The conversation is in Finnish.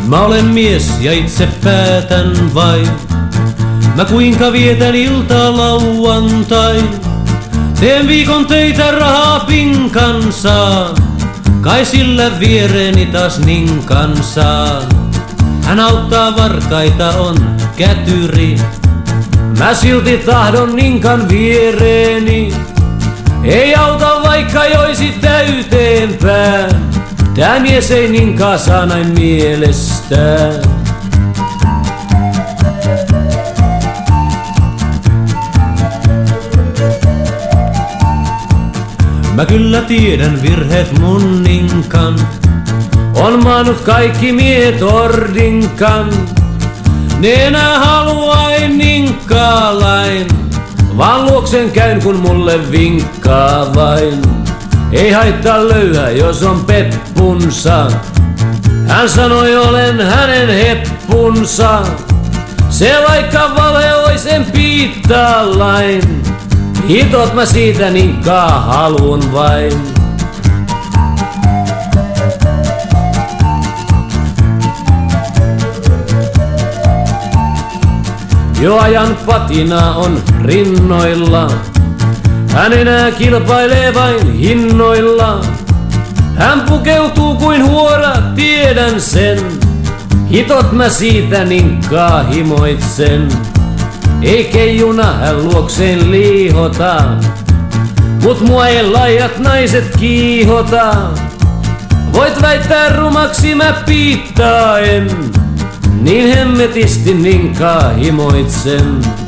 Mä olen mies ja itse päätän vain, mä kuinka vietän iltaa lauantain. Teen viikon töitä rahaa pinkan saan, kai sillä viereeni taas ninkan saan. Hän auttaa varkaita, on kätyri, mä silti tahdon ninkan viereeni. Ei auta vaikka joisi täyteenpään, tää mies ei ninkaa saa näin mielestään. Mä kyllä tiedän virheet mun ninkan, on maannut kaikki miehet ordinkan. Ne enää halua ei ninkaalain, vaan luoksen käyn kun mulle vinkkaa vain. Ei haittaa löyhä jos on peppunsa, hän sanoi olen hänen heppunsa. Se vaikka valhe ois en piittaa lain, hitot mä siitä ninkaa haluun vain. Jo ajan patina on rinnoilla, hän enää kilpailee vain hinnoilla. Hän pukeutuu kuin huora, tiedän sen, hitot mä siitä ninkaa himoitsen. Ei keijuna hän luokseen liihota, mut mua ei laijat naiset kiihota. Voit väittää rumaksi mä piittaa en, niin hemmetisti ninkaa himoitsen.